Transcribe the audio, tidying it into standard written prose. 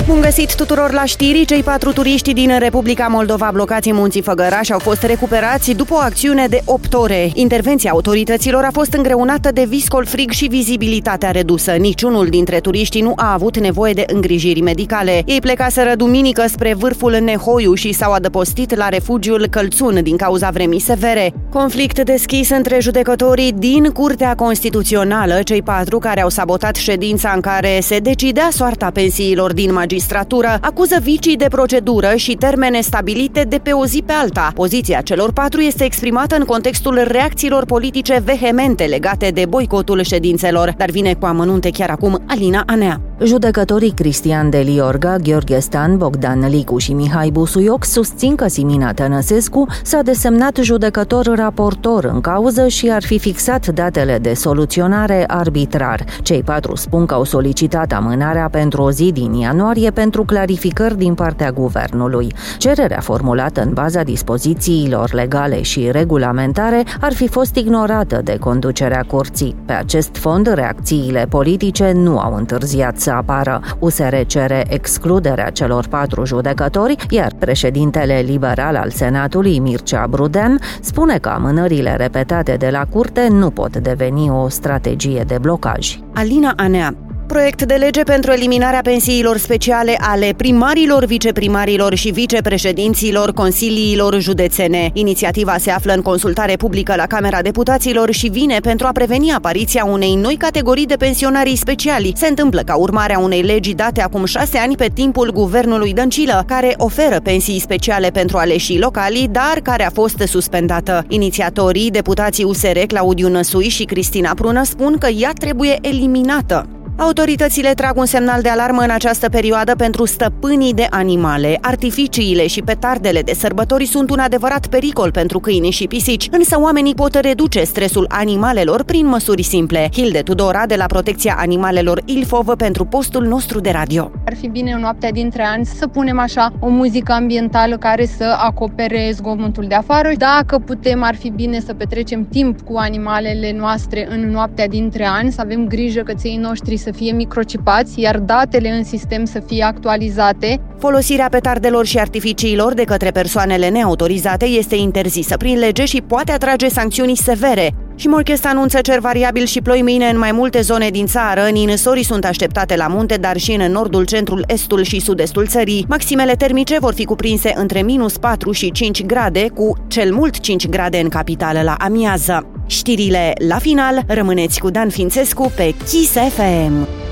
Bun găsit tuturor la știri! Cei 4 turiști din Republica Moldova blocați în Munții Făgăraș au fost recuperați după o acțiune de 8 ore. Intervenția autorităților a fost îngreunată de viscol frig și vizibilitatea redusă. Niciunul dintre turiștii nu a avut nevoie de îngrijiri medicale. Ei plecaseră duminică spre vârful Nehoiu și s-au adăpostit la refugiul Călțun din cauza vremii severe. Conflict deschis între judecătorii din Curtea Constituțională, cei 4 care au sabotat ședința în care se decidea soarta pensiilor din magistratură, acuză vicii de procedură și termene stabilite de pe o zi pe alta. Poziția celor 4 este exprimată în contextul reacțiilor politice vehemente legate de boicotul ședințelor, dar vine cu amănunte chiar acum Alina Anea. Judecătorii Cristian Deliorga, Gheorghe Stan, Bogdan Licu și Mihai Busuioc susțin că Simina Tănăsescu s-a desemnat judecător raportor în cauză și ar fi fixat datele de soluționare arbitrar. Cei 4 spun că au solicitat amânarea pentru o zi din ianuarie pentru clarificări din partea guvernului. Cererea formulată în baza dispozițiilor legale și regulamentare ar fi fost ignorată de conducerea curții. Pe acest fond, reacțiile politice nu au întârziat să apară. USR cere excluderea celor 4 judecători, iar președintele liberal al Senatului, Mircea Brudean, spune că amânările repetate de la curte nu pot deveni o strategie de blocaj. Alina Anea. Proiect de lege pentru eliminarea pensiilor speciale ale primarilor, viceprimarilor și vicepreședinților consiliilor județene. Inițiativa se află în consultare publică la Camera Deputaților și vine pentru a preveni apariția unei noi categorii de pensionarii speciali. Se întâmplă ca urmare a unei legi date acum 6 ani pe timpul guvernului Dăncilă, care oferă pensii speciale pentru aleșii locali, dar care a fost suspendată. Inițiatorii, deputații USR Claudiu Năsui și Cristina Prună, spun că ea trebuie eliminată. Autoritățile trag un semnal de alarmă în această perioadă pentru stăpânii de animale. Artificiile și petardele de sărbători sunt un adevărat pericol pentru câini și pisici, însă oamenii pot reduce stresul animalelor prin măsuri simple. Hilde Tudora de la Protecția Animalelor Ilfov pentru postul nostru de radio. Ar fi bine în noaptea dintre ani să punem așa o muzică ambientală care să acopere zgomotul de afară. Dacă putem, ar fi bine să petrecem timp cu animalele noastre în noaptea dintre ani, să avem grijă că ței noștri să fie microcipați, iar datele în sistem să fie actualizate. Folosirea petardelor și artificiilor de către persoanele neautorizate este interzisă prin lege și poate atrage sancțiuni severe. Și Morchest anunță cer variabil și ploi mâine în mai multe zone din țară. Ninsorii sunt așteptate la munte, dar și în nordul, centrul, estul și sud-estul țării. Maximele termice vor fi cuprinse între -4 și 5 grade, cu cel mult 5 grade în capitală la amiază. Știrile la final, rămâneți cu Dan Fințescu pe Kiss FM.